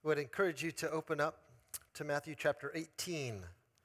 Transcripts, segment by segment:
would encourage you to open up to Matthew chapter 18.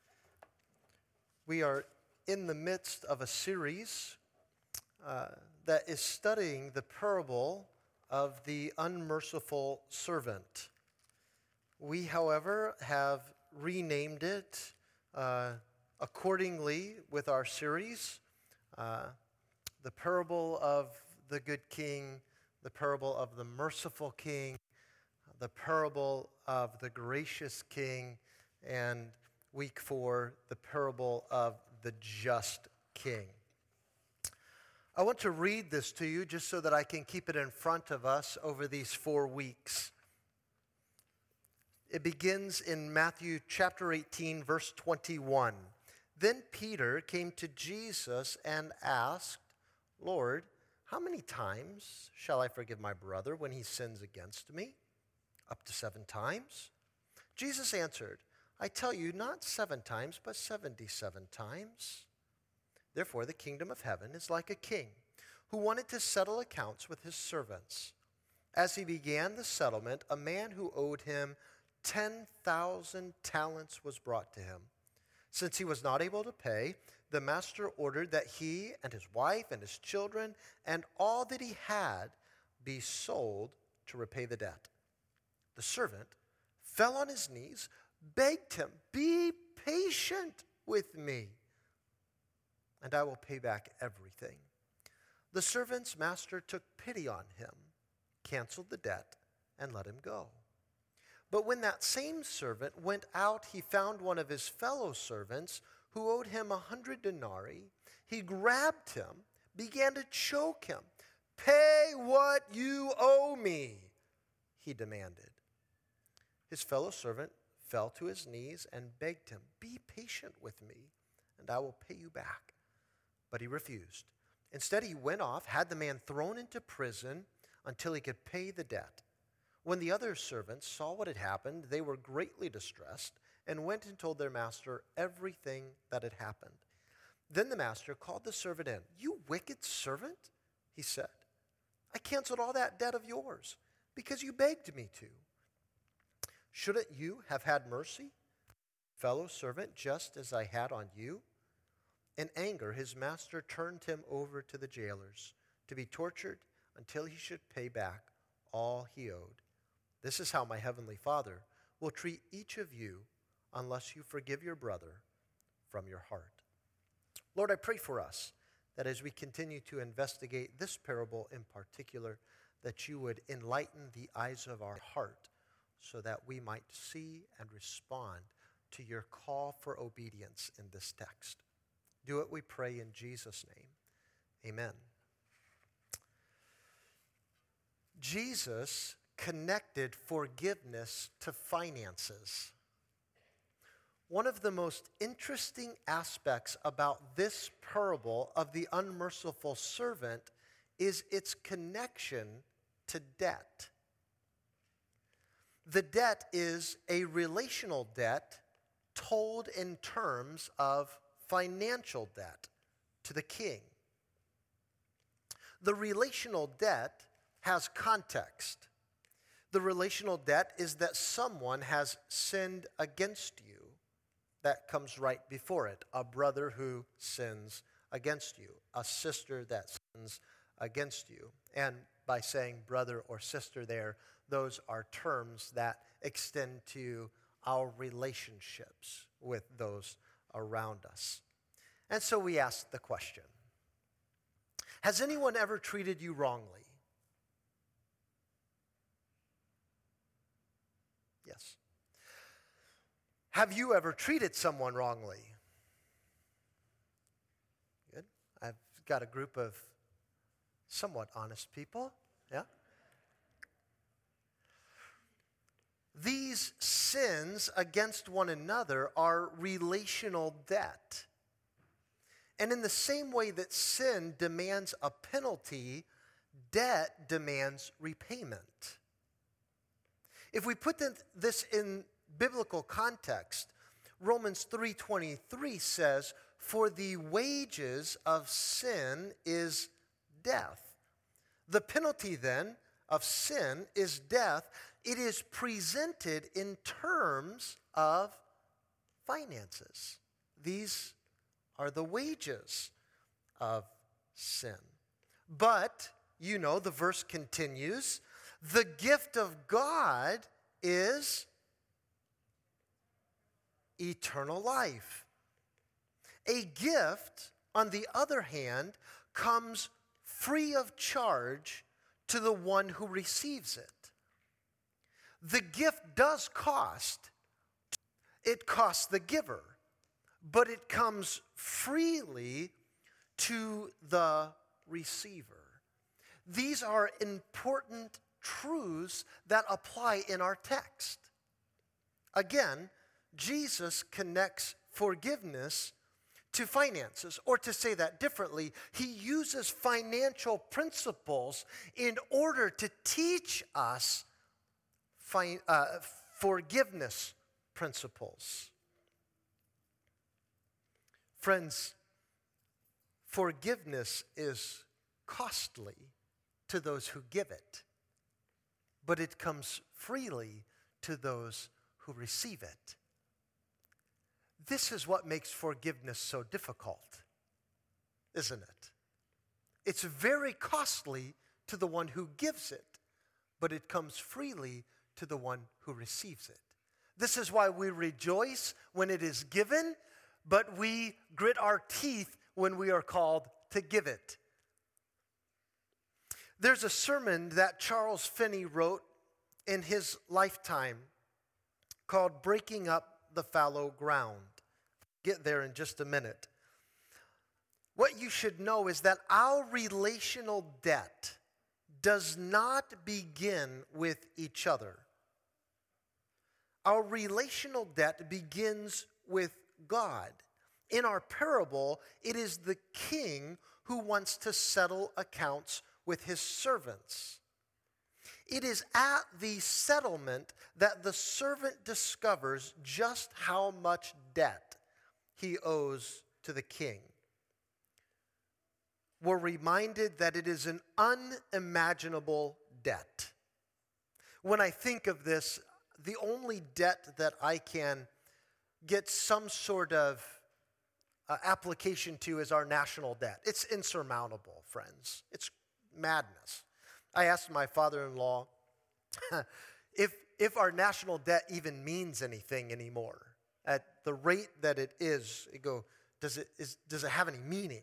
We are in the midst of a series that is studying the parable of the unmerciful servant. We, however, have renamed it accordingly with our series, the parable of the good king, the parable of the merciful king, the parable of the gracious king, and week 4, the parable of the just king. I want to read this to you just so that I can keep it in front of us over these 4 weeks. It begins in Matthew chapter 18, verse 21. Then Peter came to Jesus and asked, "Lord, how many times shall I forgive my brother when he sins against me? Up to 7 times?" Jesus answered, "I tell you, not 7 times, but 77 times. Therefore, the kingdom of heaven is like a king who wanted to settle accounts with his servants. As he began the settlement, a man who owed him 10,000 talents was brought to him. Since he was not able to pay, the master ordered that he and his wife and his children and all that he had be sold to repay the debt. The servant fell on his knees, begged him, 'Be patient with me, and I will pay back everything.' The servant's master took pity on him, canceled the debt, and let him go. But when that same servant went out, he found one of his fellow servants who owed him 100 denarii. He grabbed him, began to choke him. 'Pay what you owe me,' he demanded. His fellow servant fell to his knees and begged him, 'Be patient with me, and I will pay you back.' But he refused. Instead, he went off, had the man thrown into prison until he could pay the debt. When the other servants saw what had happened, they were greatly distressed and went and told their master everything that had happened. Then the master called the servant in. 'You wicked servant,' he said, 'I canceled all that debt of yours because you begged me to. Shouldn't you have had mercy, fellow servant, just as I had on you?' In anger, his master turned him over to the jailers to be tortured until he should pay back all he owed. This is how my heavenly Father will treat each of you unless you forgive your brother from your heart." Lord, I pray for us that as we continue to investigate this parable in particular, that you would enlighten the eyes of our heart so that we might see and respond to your call for obedience in this text. Do it, we pray, in Jesus' name. Amen. Jesus connected forgiveness to finances. One of the most interesting aspects about this parable of the unmerciful servant is its connection to debt. The debt is a relational debt told in terms of financial debt to the king. The relational debt has context. The relational debt is that someone has sinned against you. That comes right before it. A brother who sins against you. A sister that sins against you. And by saying brother or sister there, those are terms that extend to our relationships with those around us. And so we ask the question, has anyone ever treated you wrongly? Yes. Have you ever treated someone wrongly? Good. I've got a group of somewhat honest people. Yeah. These sins against one another are relational debt. And in the same way that sin demands a penalty, debt demands repayment. If we put this in biblical context, Romans 3:23 says, "For the wages of sin is death." The penalty then of sin is death, it is presented in terms of finances. These are the wages of sin. But, you know, the verse continues, the gift of God is eternal life. A gift, on the other hand, comes free of charge to the one who receives it. The gift does cost. It costs the giver, but it comes freely to the receiver. These are important truths that apply in our text. Again, Jesus connects forgiveness to finances, or to say that differently, he uses financial principles in order to teach us forgiveness principles. Friends, forgiveness is costly to those who give it, but it comes freely to those who receive it. This is what makes forgiveness so difficult, isn't it? It's very costly to the one who gives it, but it comes freely to the one who receives it. This is why we rejoice when it is given, but we grit our teeth when we are called to give it. There's a sermon that Charles Finney wrote in his lifetime called Breaking Up the Fallow Ground. Get there in just a minute. What you should know is that our relational debt does not begin with each other. Our relational debt begins with God. In our parable, it is the king who wants to settle accounts with his servants. It is at the settlement that the servant discovers just how much debt he owes to the king. We're reminded that it is an unimaginable debt. When I think of this, the only debt that I can get some sort of application to is our national debt. It's insurmountable, friends. It's madness. I asked my father-in-law if our national debt even means anything anymore. At the rate that it is, does it have any meaning?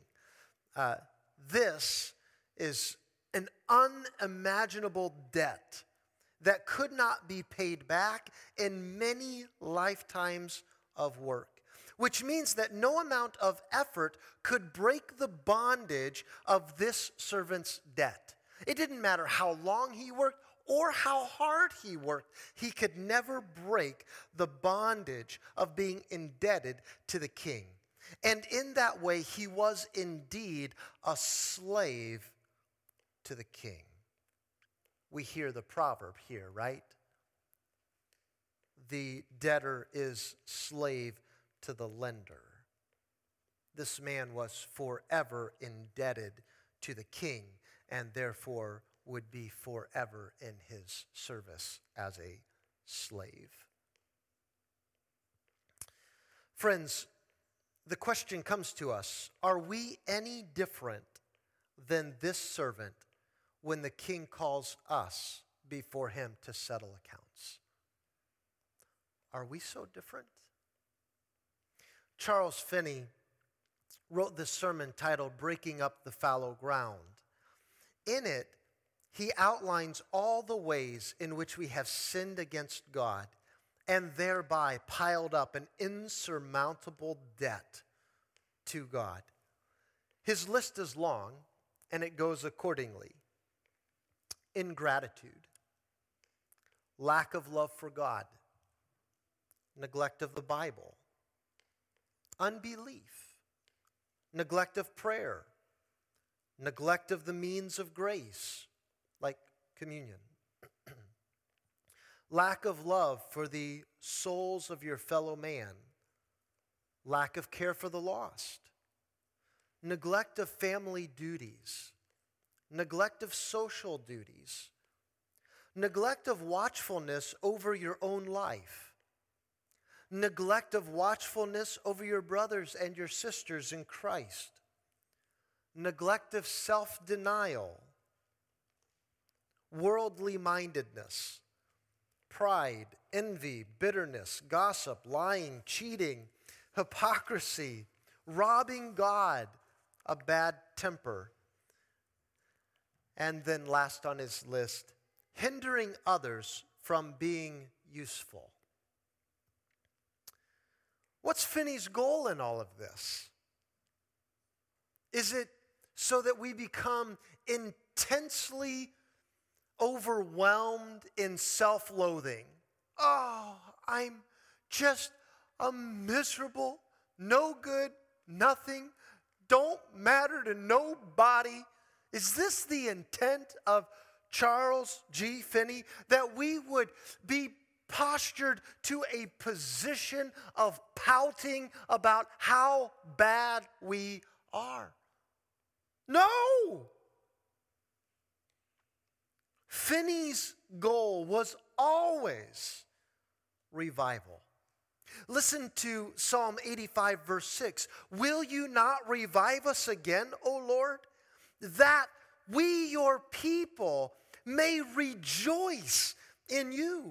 This is an unimaginable debt that could not be paid back in many lifetimes of work, which means that no amount of effort could break the bondage of this servant's debt. It didn't matter how long he worked or how hard he worked. He could never break the bondage of being indebted to the king. And in that way, he was indeed a slave to the king. We hear the proverb here, right? The debtor is slave to the lender. This man was forever indebted to the king, and therefore would be forever in his service as a slave. Friends, the question comes to us, are we any different than this servant when the king calls us before him to settle accounts? Are we so different? Charles Finney wrote this sermon titled Breaking Up the Fallow Ground. In it, he outlines all the ways in which we have sinned against God and thereby piled up an insurmountable debt to God. His list is long, and it goes accordingly. Ingratitude, lack of love for God, neglect of the Bible, unbelief, neglect of prayer, neglect of the means of grace, like communion, lack of love for the souls of your fellow man, lack of care for the lost, neglect of family duties, neglect of social duties, neglect of watchfulness over your own life, neglect of watchfulness over your brothers and your sisters in Christ, neglect of self-denial, worldly mindedness, pride, envy, bitterness, gossip, lying, cheating, hypocrisy, robbing God, a bad temper. And then last on his list, hindering others from being useful. What's Finney's goal in all of this? Is it so that we become intensely overwhelmed in self-loathing? Oh, I'm just a miserable, no good, nothing, don't matter to nobody. Is this the intent of Charles G. Finney, that we would be postured to a position of pouting about how bad we are? No! Finney's goal was always revival. Listen to Psalm 85, verse 6. Will you not revive us again, O Lord, that we, your people, may rejoice in you?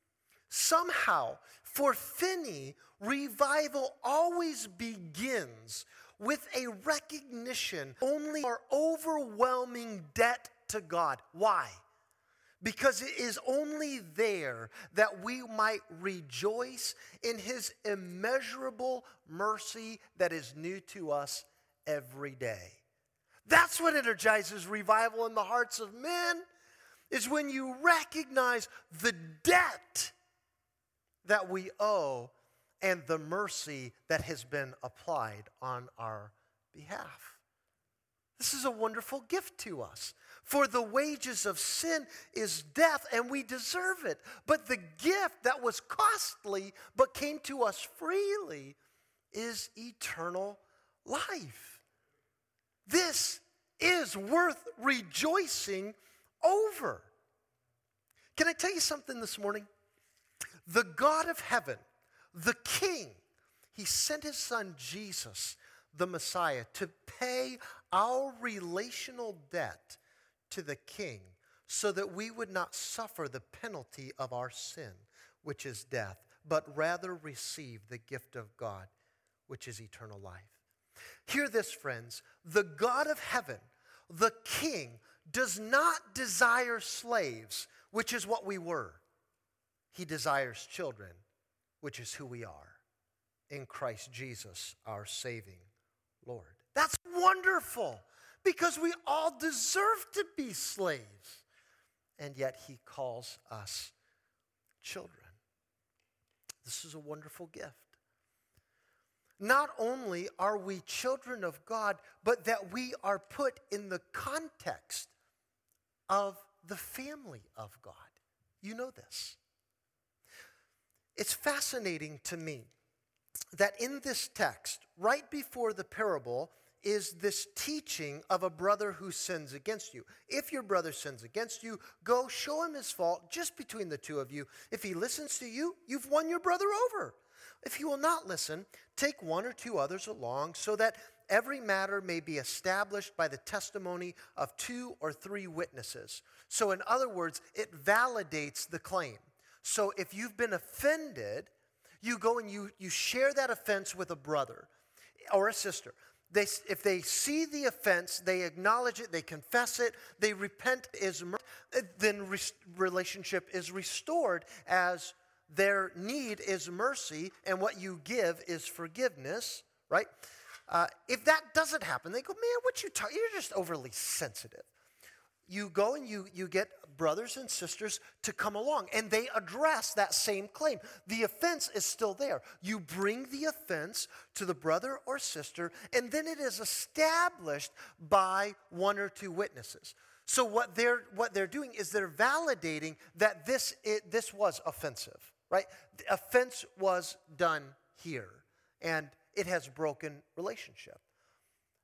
Somehow, for Finney, revival always begins with a recognition only our overwhelming debt to God. Why? Because it is only there that we might rejoice in his immeasurable mercy that is new to us every day. That's what energizes revival in the hearts of men, is when you recognize the debt that we owe and the mercy that has been applied on our behalf. This is a wonderful gift to us. For the wages of sin is death, and we deserve it. But the gift that was costly but came to us freely is eternal life. This is worth rejoicing over. Can I tell you something this morning? The God of heaven, the King, he sent his son Jesus, the Messiah, to pay our relational debt to the King, so that we would not suffer the penalty of our sin, which is death, but rather receive the gift of God, which is eternal life. Hear this, friends. The God of heaven, the King, does not desire slaves, which is what we were. He desires children, which is who we are, in Christ Jesus, our saving Lord. That's wonderful, because we all deserve to be slaves. And yet he calls us children. This is a wonderful gift. Not only are we children of God, but that we are put in the context of the family of God. You know this. It's fascinating to me that in this text, right before the parable, is this teaching of a brother who sins against you. If your brother sins against you, go show him his fault just between the two of you. If he listens to you, you've won your brother over. If he will not listen, take one or two others along, so that every matter may be established by the testimony of 2 or 3 witnesses. So in other words, it validates the claim. So if you've been offended, you go and you share that offense with a brother or a sister. If they see the offense, they acknowledge it, they confess it, they repent, then relationship is restored, as their need is mercy and what you give is forgiveness, right? If that doesn't happen, they go, man, what you talking? You're just overly sensitive. You go and you get brothers and sisters to come along, and they address that same claim. The offense is still there. You bring the offense to the brother or sister, and then it is established by 1 or 2 witnesses. So what they're doing is they're validating that this was offensive, right? The offense was done here, and it has broken relationship.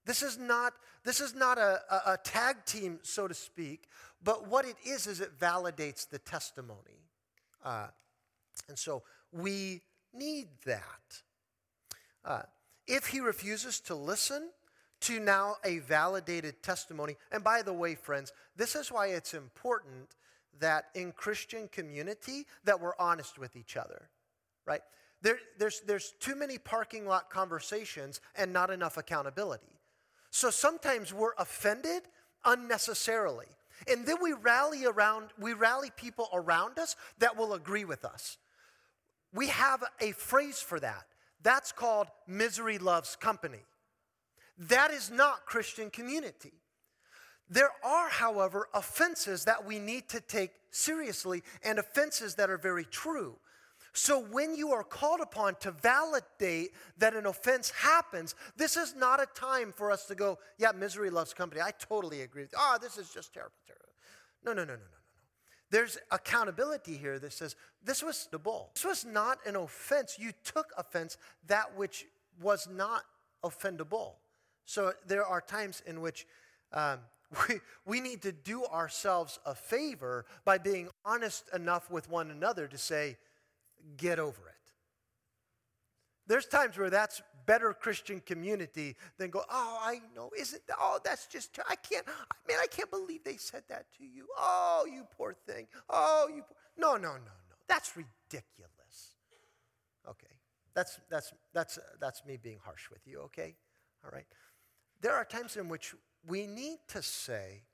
This is not a tag team, so to speak, but what it is it validates the testimony. And so we need that. If he refuses to listen to now a validated testimony, and by the way, friends, this is why it's important that in Christian community that we're honest with each other, right? There's too many parking lot conversations and not enough accountability. So sometimes we're offended unnecessarily. And then we rally people around us that will agree with us. We have a phrase for that. That's called misery loves company. That is not Christian community. There are, however, offenses that we need to take seriously and offenses that are very true. So when you are called upon to validate that an offense happens, this is not a time for us to go, yeah, misery loves company. I totally agree. This is just terrible. No. There's accountability here that says, this was the bull. This was not an offense. You took offense that which was not offendable. So there are times in which we need to do ourselves a favor by being honest enough with one another to say, get over it. There's times where that's better Christian community than go, I know, that's just, I can't believe they said that to you. Oh, you poor thing. No. That's ridiculous. Okay. That's me being harsh with you, okay? All right. There are times in which we need to say,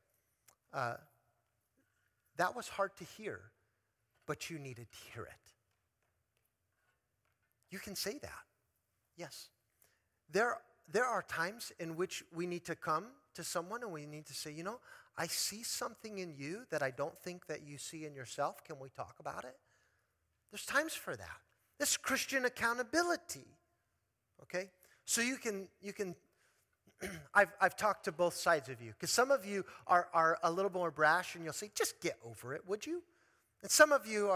that was hard to hear, but you needed to hear it. You can say that. Yes. There are times in which we need to come to someone and we need to say, I see something in you that I don't think that you see in yourself. Can we talk about it? There's times for that. This is Christian accountability. Okay? So you can I've talked to both sides of you, because some of you are a little more brash and you'll say, just get over it, would you? And some of you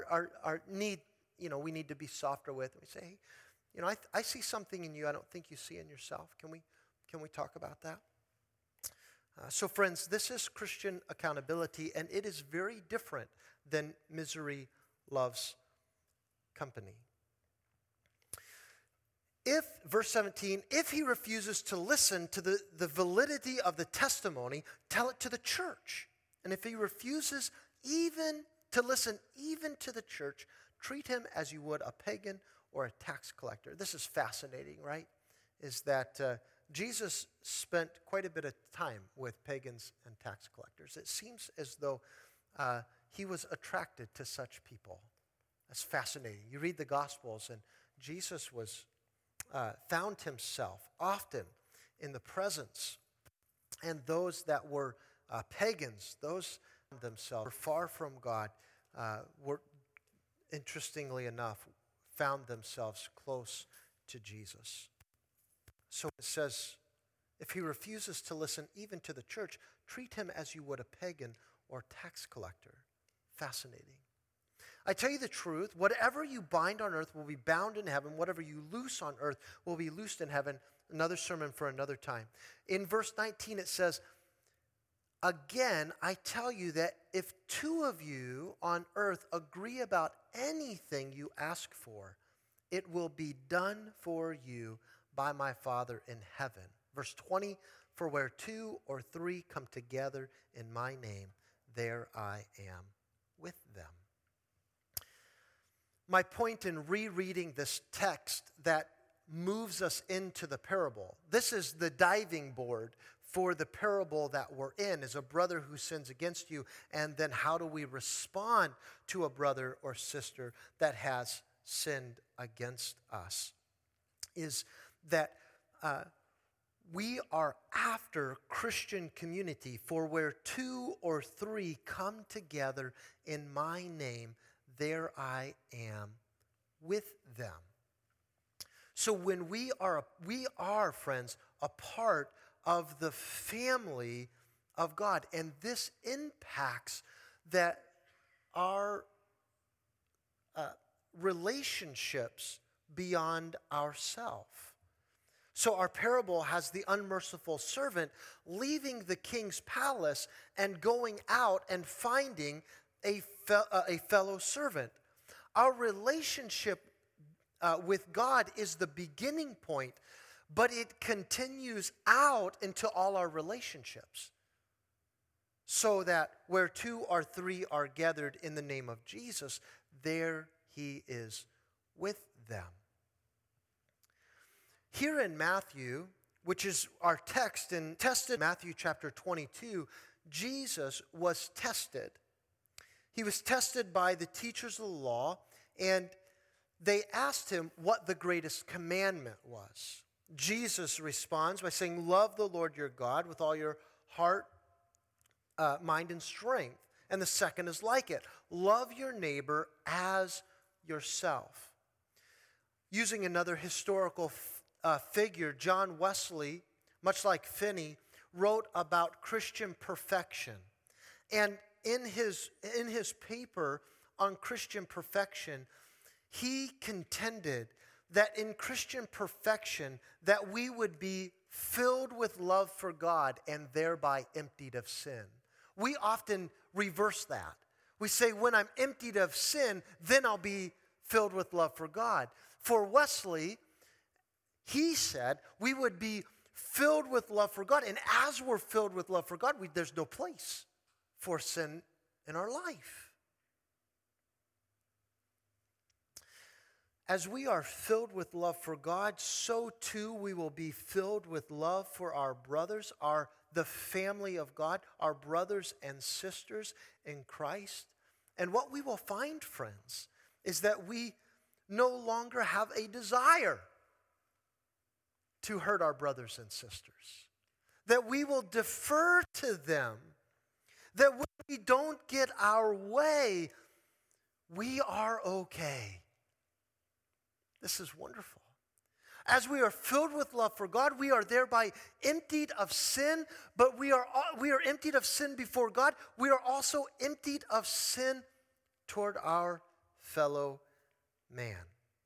we need to be softer with. We say, hey, I see something in you I don't think you see in yourself. Can we talk about that? So friends, this is Christian accountability, and it is very different than misery loves company. Verse 17, if he refuses to listen to the validity of the testimony, tell it to the church. And if he refuses even to listen even to the church, treat him as you would a pagan or a tax collector. This is fascinating, right? Is that Jesus spent quite a bit of time with pagans and tax collectors. It seems as though he was attracted to such people. That's fascinating. You read the Gospels, and Jesus found himself often in the presence, and those that were pagans, those themselves were far from God, were, interestingly enough, found themselves close to Jesus. So it says, if he refuses to listen even to the church, treat him as you would a pagan or tax collector. Fascinating. I tell you the truth, whatever you bind on earth will be bound in heaven. Whatever you loose on earth will be loosed in heaven. Another sermon for another time. In verse 19 it says, again, I tell you that if two of you on earth agree about anything you ask for, it will be done for you by my Father in heaven. Verse 20, for where two or three come together in my name, there I am with them. My point in rereading this text that moves us into the parable, this is the diving board for the parable that we're in, is a brother who sins against you, and then how do we respond to a brother or sister that has sinned against us, is that we are after Christian community, for where two or three come together in my name, there I am with them. So when we are, friends, a part of the family of God, and this impacts that our relationships beyond ourselves. So our parable has the unmerciful servant leaving the king's palace and going out and finding a fellow servant. Our relationship with God is the beginning point, but it continues out into all our relationships. So that where 2 or 3 are gathered in the name of Jesus, there he is with them. Here in Matthew, which is our text, in Matthew chapter 22, Jesus was tested. He was tested by the teachers of the law, and they asked him what the greatest commandment was. Jesus responds by saying, love the Lord your God with all your heart, mind, and strength. And the second is like it. Love your neighbor as yourself. Using another historical figure, John Wesley, much like Finney, wrote about Christian perfection. And in his paper on Christian perfection, he contended that in Christian perfection, that we would be filled with love for God and thereby emptied of sin. We often reverse that. We say, when I'm emptied of sin, then I'll be filled with love for God. For Wesley, he said we would be filled with love for God. And as we're filled with love for God, there's no place for sin in our life. As we are filled with love for God, so too we will be filled with love for our brothers, the family of God, our brothers and sisters in Christ. And what we will find, friends, is that we no longer have a desire to hurt our brothers and sisters. That we will defer to them. That when we don't get our way, we are okay. This is wonderful. As we are filled with love for God, we are thereby emptied of sin, but we are emptied of sin before God. We are also emptied of sin toward our fellow man.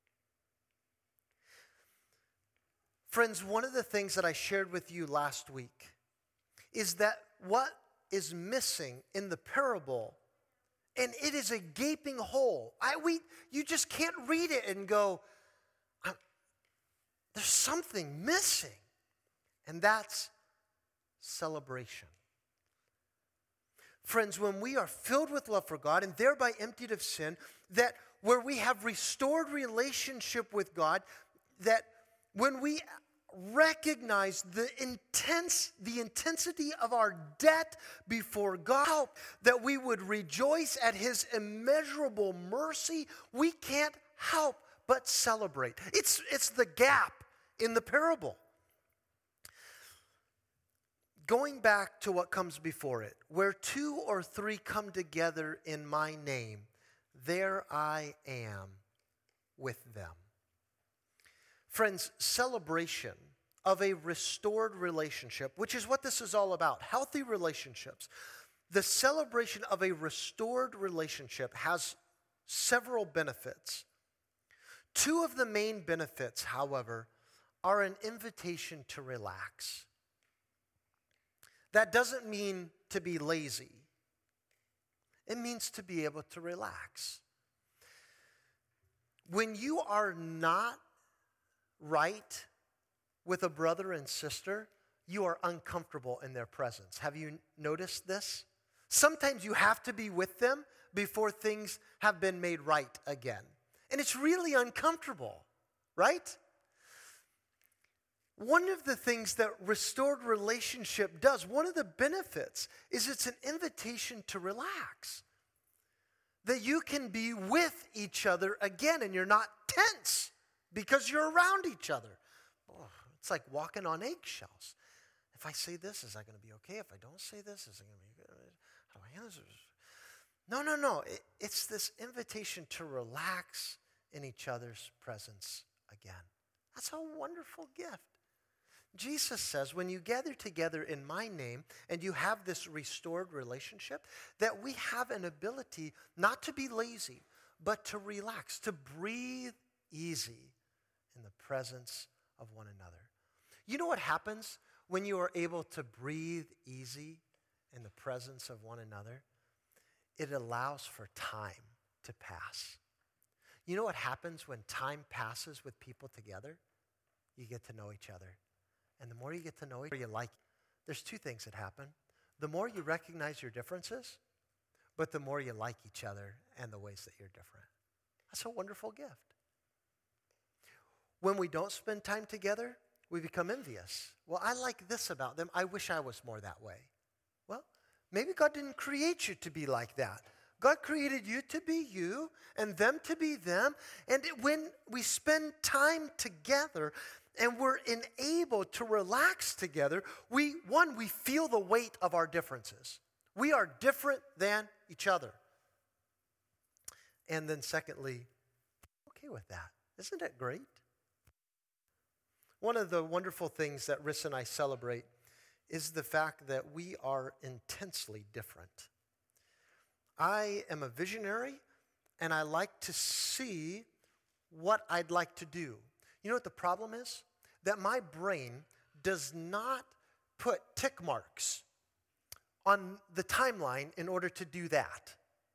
Friends, one of the things that I shared with you last week is that what is missing in the parable, and it is a gaping hole. You just can't read it and go, there's something missing, and that's celebration. Friends, when we are filled with love for God and thereby emptied of sin, that where we have restored relationship with God, that when we recognize the intensity of our debt before God, that we would rejoice at his immeasurable mercy, we can't help but celebrate. It's the gap in the parable. Going back to what comes before it, where 2 or 3 come together in my name, there I am with them. Friends, celebration of a restored relationship, which is what this is all about, healthy relationships. The celebration of a restored relationship has several benefits. 2 of the main benefits, however, are an invitation to relax. That doesn't mean to be lazy. It means to be able to relax. When you are not right with a brother and sister, you are uncomfortable in their presence. Have you noticed this? Sometimes you have to be with them before things have been made right again. And it's really uncomfortable, right? One of the things that restored relationship does, one of the benefits, is it's an invitation to relax. That you can be with each other again and you're not tense because you're around each other. Oh, it's like walking on eggshells. If I say this, is that going to be okay? If I don't say this, is it going to be good? How do I answer? No. It's this invitation to relax in each other's presence again. That's a wonderful gift. Jesus says, when you gather together in my name and you have this restored relationship, that we have an ability not to be lazy, but to relax, to breathe easy in the presence of one another. You know what happens when you are able to breathe easy in the presence of one another? It allows for time to pass. You know what happens when time passes with people together? You get to know each other. And the more you get to know each other, you like. There's two things that happen. The more you recognize your differences, but the more you like each other and the ways that you're different. That's a wonderful gift. When we don't spend time together, we become envious. Well, I like this about them. I wish I was more that way. Well, maybe God didn't create you to be like that. God created you to be you and them to be them. And when we spend time together and we're enabled to relax together, we feel the weight of our differences. We are different than each other. And then secondly, okay with that. Isn't it great? One of the wonderful things that Riss and I celebrate is the fact that we are intensely different. I am a visionary, and I like to see what I'd like to do. You know what the problem is? That my brain does not put tick marks on the timeline in order to do that.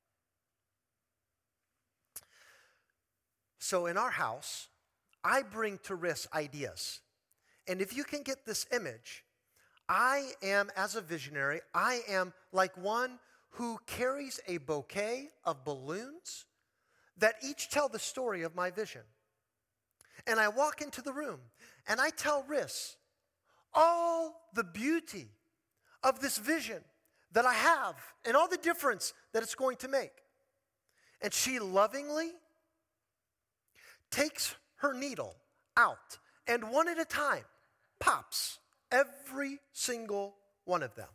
So in our house, I bring to Riss ideas. And if you can get this image, I am, as a visionary, I am like one who carries a bouquet of balloons that each tell the story of my vision. And I walk into the room, and I tell Riss all the beauty of this vision that I have and all the difference that it's going to make. And she lovingly takes her needle out and one at a time pops every single one of them.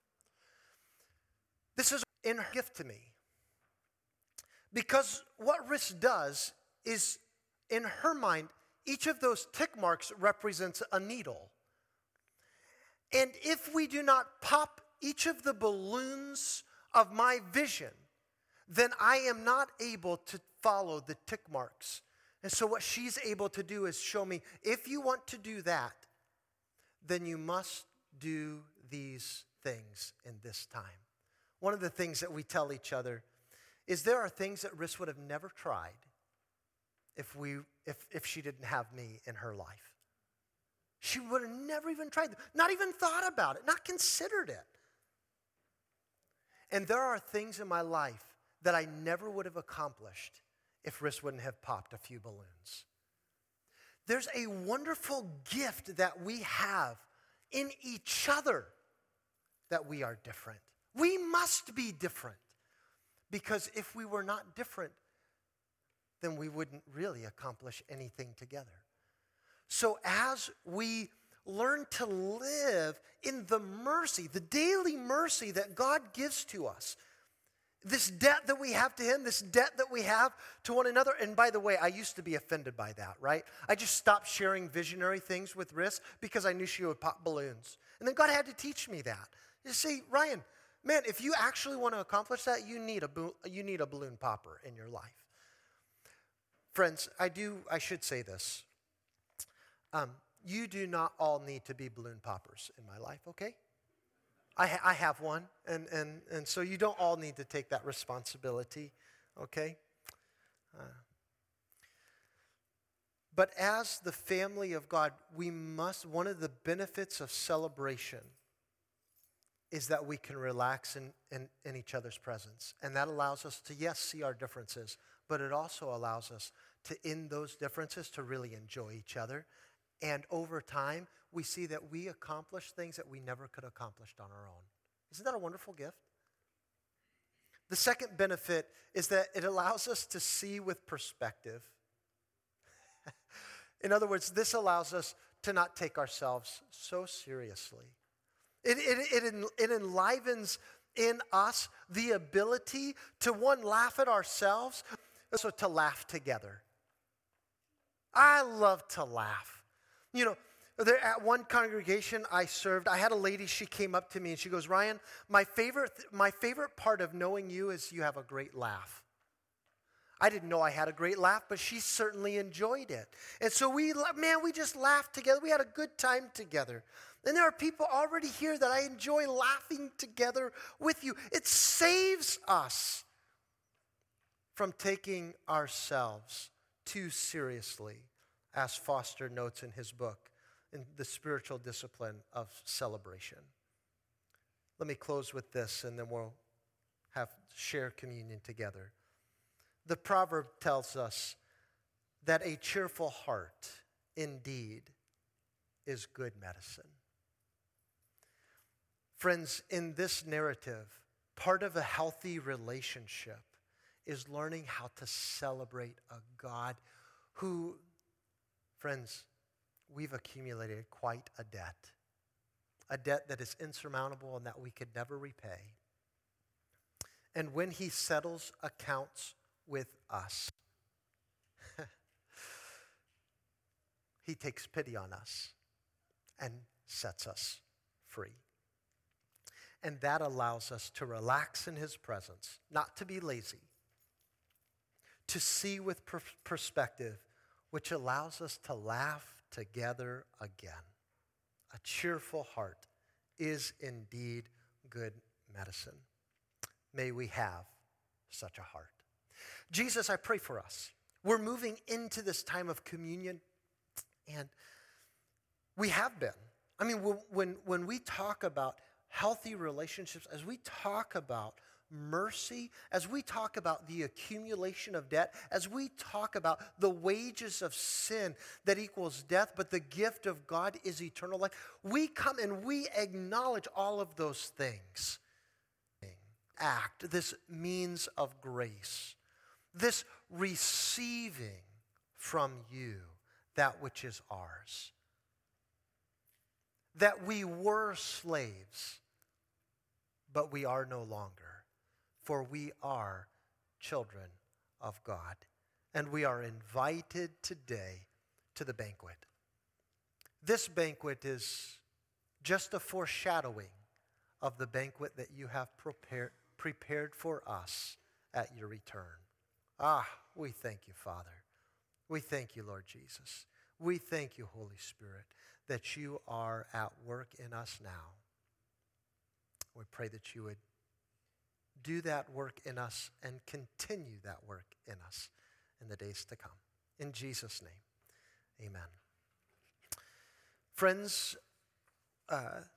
This is in her gift to me. Because what Riss does is, in her mind, each of those tick marks represents a needle. And if we do not pop each of the balloons of my vision, then I am not able to follow the tick marks. And so what she's able to do is show me, if you want to do that, then you must do these things in this time. One of the things that we tell each other is there are things that Riss would have never tried if she didn't have me in her life. She would have never even tried them, not even thought about it, not considered it. And there are things in my life that I never would have accomplished if Riss wouldn't have popped a few balloons. There's a wonderful gift that we have in each other, that we are different. We must be different, because if we were not different, then we wouldn't really accomplish anything together. So as we learn to live in the mercy, the daily mercy that God gives to us, this debt that we have to Him, this debt that we have to one another. And by the way, I used to be offended by that, right? I just stopped sharing visionary things with Riss because I knew she would pop balloons. And then God had to teach me that. You see, Ryan, man, if you actually want to accomplish that, you need a balloon popper in your life. Friends, I should say this. You do not all need to be balloon poppers in my life, okay? I have one, and so you don't all need to take that responsibility, okay? But as the family of God, one of the benefits of celebration is that we can relax in each other's presence. And that allows us to, yes, see our differences, but it also allows us to, in those differences, to really enjoy each other. And over time, we see that we accomplish things that we never could have accomplished on our own. Isn't that a wonderful gift? The second benefit is that it allows us to see with perspective. In other words, this allows us to not take ourselves so seriously. It enlivens in us the ability to, one, laugh at ourselves, also to laugh together. I love to laugh. You know, there at one congregation I served, I had a lady, she came up to me and she goes, Ryan, my favorite part of knowing you is you have a great laugh. I didn't know I had a great laugh, but she certainly enjoyed it. And so we just laughed together. We had a good time together. And there are people already here that I enjoy laughing together with you. It saves us from taking ourselves too seriously, as Foster notes in his book, in The Spiritual Discipline of Celebration. Let me close with this, and then we'll share communion together. The proverb tells us that a cheerful heart indeed is good medicine. Friends, in this narrative, part of a healthy relationship is learning how to celebrate a God who, friends, we've accumulated quite a debt that is insurmountable and that we could never repay. And when he settles accounts with us, he takes pity on us and sets us free. And that allows us to relax in his presence, not to be lazy, to see with perspective, which allows us to laugh together again. A cheerful heart is indeed good medicine. May we have such a heart. Jesus, I pray for us. We're moving into this time of communion, and we have been. I mean, when we talk about healthy relationships, as we talk about mercy, as we talk about the accumulation of debt, as we talk about the wages of sin that equals death, but the gift of God is eternal life, we come and we acknowledge all of those things. Act, this means of grace, this receiving from you that which is ours. That we were slaves, but we are no longer, for we are children of God. And we are invited today to the banquet. This banquet is just a foreshadowing of the banquet that you have prepared for us at your return. We thank you, Father. We thank you, Lord Jesus. We thank you, Holy Spirit, that you are at work in us now. We pray that you would do that work in us and continue that work in us in the days to come. In Jesus' name, amen. Friends,